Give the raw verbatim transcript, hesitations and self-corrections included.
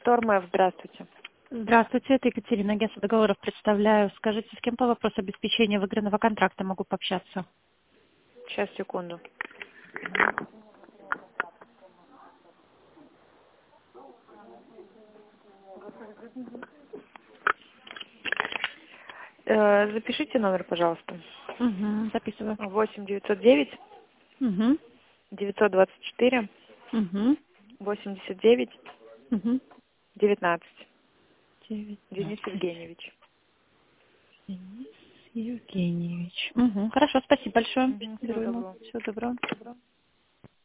Тормэв, здравствуйте. Здравствуйте, это Екатерина, агентство договоров представляю. Скажите, с кем по вопросу обеспечения выигранного контракта могу пообщаться? Сейчас, секунду. Э, запишите номер, пожалуйста. Угу, записываю. восемь девятьсот девять Угу, девятьсот двадцать четыре угу, восемьдесят девять угу. девятнадцать. девятнадцать. Денис Евгеньевич. Денис Евгеньевич. Угу. Хорошо, спасибо большое. Мгм, всего доброго. Всего доброго.